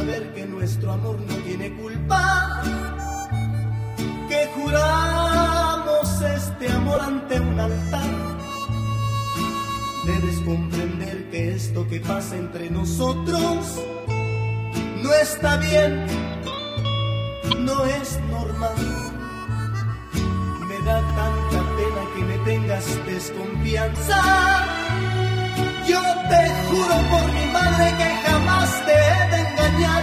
saber que nuestro amor no tiene culpa, que juramos este amor ante un altar. Debes comprender que esto que pasa entre nosotros no está bien, no es normal. Me da tanta pena que me tengas desconfianza. Yo te juro por mi madre que jamás te he de engañar.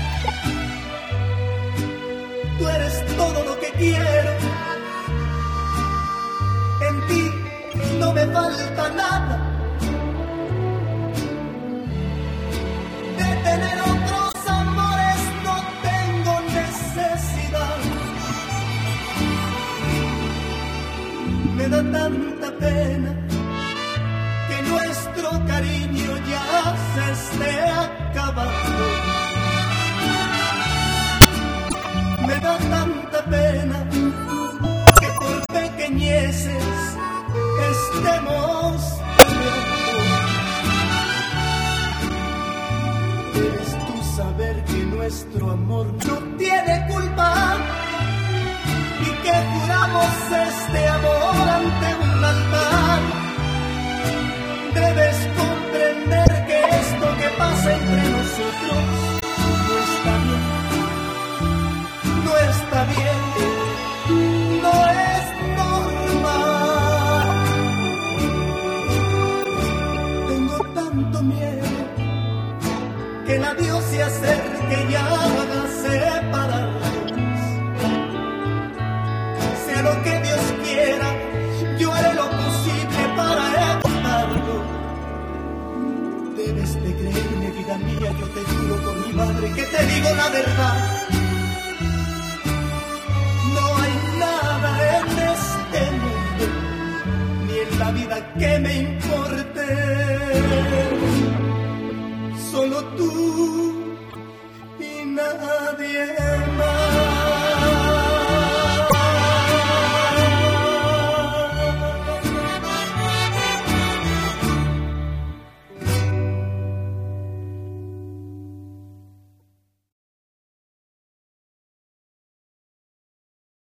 Tú eres todo lo que quiero. En ti no me falta nada. De tener otros amores no tengo necesidad. Me da tanta pena que nuestro cariño ya se esté acabando. Me da tanta pena que por pequeñeces estemos peleando. Debes tú saber que nuestro amor no tiene culpa y que juramos este amor ante un altar. Debes comprender que esto que pasa entre nosotros no está bien, no está bien, no es normal. Tengo tanto miedo que el adiós se acerque y haga separarnos. Sea lo que Dios quiera, yo haré lo posible para evitarlo. Debes de creerme, vida mía, yo te juro por mi madre que te digo la verdad. No hay nada en este mundo, ni en la vida que me importe. Solo tú y nadie más.